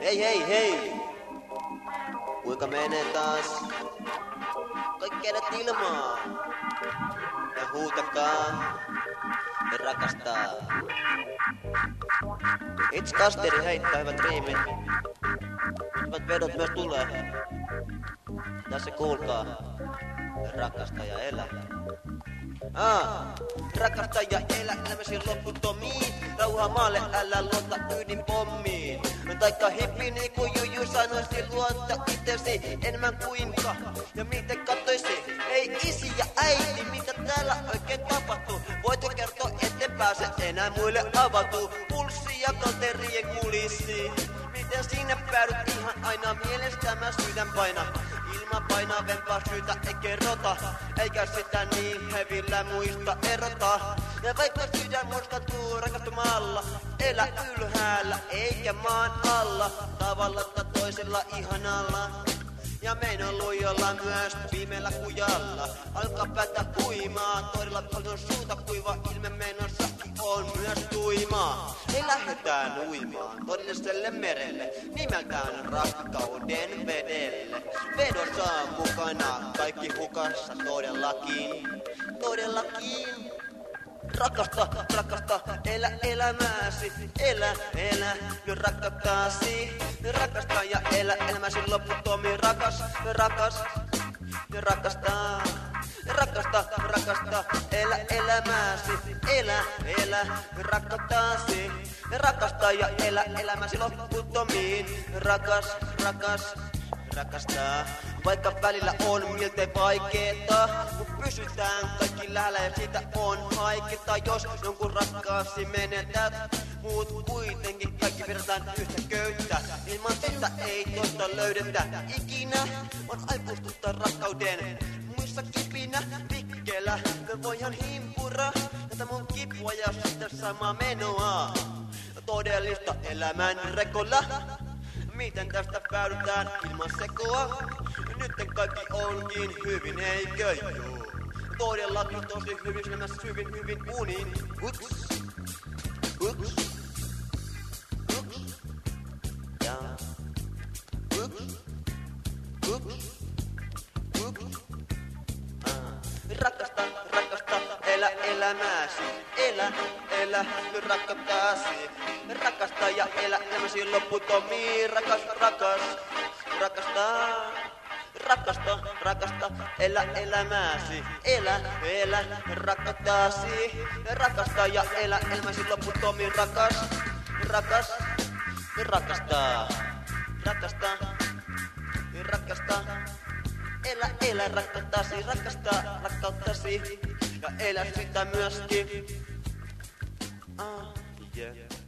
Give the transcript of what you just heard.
Hei hei hei! Kuinka menee taas? Kaikki kädet ilmaan! Ja huutakaa! Ja rakastaa! Itse Kasteri heittää hyvät riimit. Hyvät vedot myös tulee. Tässä kuulkaa. Rakasta ja elä. Rakasta ja elä elämäsi loputtomiin. Rauha maalle, älä luota ydinpommiin. Taikka hippi niinku Juju sanoisi, luota itesi enemmän kuinka ja miten kattoisi. Ei isi ja äiti, mitä täällä oikein tapahtuu? Voitko kertoa, etten pääse enää muille avautuu? Pulssi ja kalterien kulissi. Miten sinne päädyt ihan aina mielestä mä sydän paina? Ilman painavempaa syytä ei kerrota, eikä sitä niin hevillä muista erota. Ja vaikka sydän murskattuu rakastumalla, elä ylhäällä eikä maan alla, tavalla tai toisella ihanalla. Ja meidän lujalla myös pimeällä kujalla alkaa päätä huimaa, todella paljon suuta kuiva ilme menossakin on myös tuimaa. Ei lähdetään uimaan todelliselle merelle, nimeltään rakkauden vedelle. Vedossa on mukana kaikki hukassa todellakin, todellakin. Rakasta, rakasta, elä elämäsi, elä, elä, nyt rakkattaasi. Rakasta ja elä elämäsi loputtomiin, rakas, rakas, ja rakastaa. Rakasta, rakasta, elä elämäsi, elä, elä, rakkattaasi. Rakasta ja elä elämäsi loputtomiin, rakas, rakas, rakastaa. Vaikka välillä on miltei vaikeeta, mut pysytään kaikki lähellä ja siitä on haiketta. Jos jonkun rakkaasi menetät, muut kuitenkin kaikki vedetään yhtä köyttä. Ilman sitä ei toista löydetä ikinä, on aikuistuttaa rakkauden muissa kipinä. Vikkelä, me voihan himpura, tätä mun kipua ja sitten samaa menoa. Todellista elämän rekolla. Miten tästä päädytään ilman sekoa? Nytten kaikki onkin hyvin, eikö joo? Todellakin tosi hyvin, elämässä hyvin uniin. Ups, ups, ups, ja ups, ups, ups. Rakasta, rakasta, elä elämäsi, elä, elä, nyt rakkattaasi. Rakasta ja elä elämäsi loputtomiin, rakas, rakas, rakastaa. Rakasta, rakasta, elä elämäsi, elä, elä, rakkattaasi. Rakasta ja elä elämäsi loputtomiin, rakas, rakas, rakastaa. Rakasta, rakasta. Elä, elä, rakkattaasi, rakastaa, rakkauttasi, ja elä sitä myöskin. Yeah.